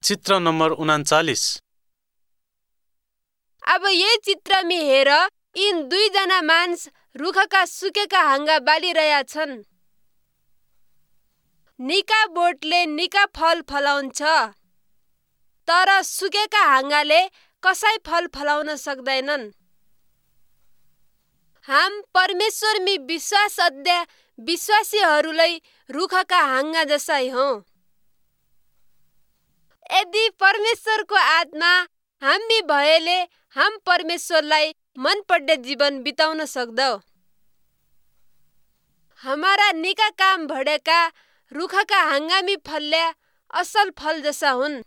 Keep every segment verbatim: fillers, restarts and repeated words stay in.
चित्र नम्बर उनाचालीस। अब यही चित्र में हेर, यिन दुईजना मानिस रुखका सुकेका हाँगा बालिरहेका छन्। निका बोटले निका फल फलाउँछ, तर सुकेका हाँगाले कसै फल फलाउन सक्दैनन्। हाम परमेश्वरमी विश्वास अद्या विश्वासीहरूलाई रुखका हाँगा जसै हौं। यदि परमेश्वरको आत्मा हामी भएले हाम परमेश्वरलाई मन पर्ने जीवन बिताउन सक्दौ। हमारा निका काम भडेका रुखका हाँगामी फल्ल्या असल फल जसा हुन्।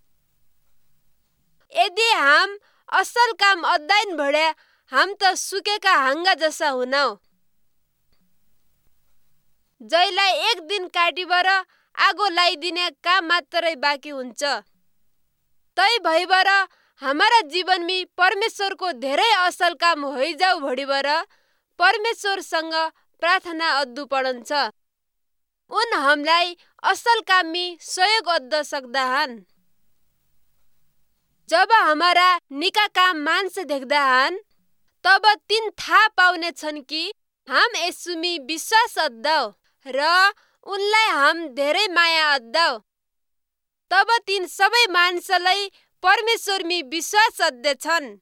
यदि हाम असल काम अद्दैन भड्या हाम त सुकेका हाँगा जसा हुनौ, जैलाई एक दिन काटिबर आगो लाइदिने काम मात्रै बाँकी हुन्छ। तै भइबर हमारा जीवनमी परमेश्वरको धेरै असल काम होइजाउ भडिबर परमेश्वरसँग प्रार्थना अद्दु पडन्छ। उन हमलाई असल काममी सहयोग अद्द सक्दा हन्। जब हमारा निका काम मान्छे देख्दा हन्, तब तिन थाहा पाउने छन् कि हाम यसुमी विश्वास अद्दौ र उनलाई हाम धेरै माया अद्दौ। तब तिन सबै मानिसलाई परमेश्वरमी विश्वास अद्देछन्।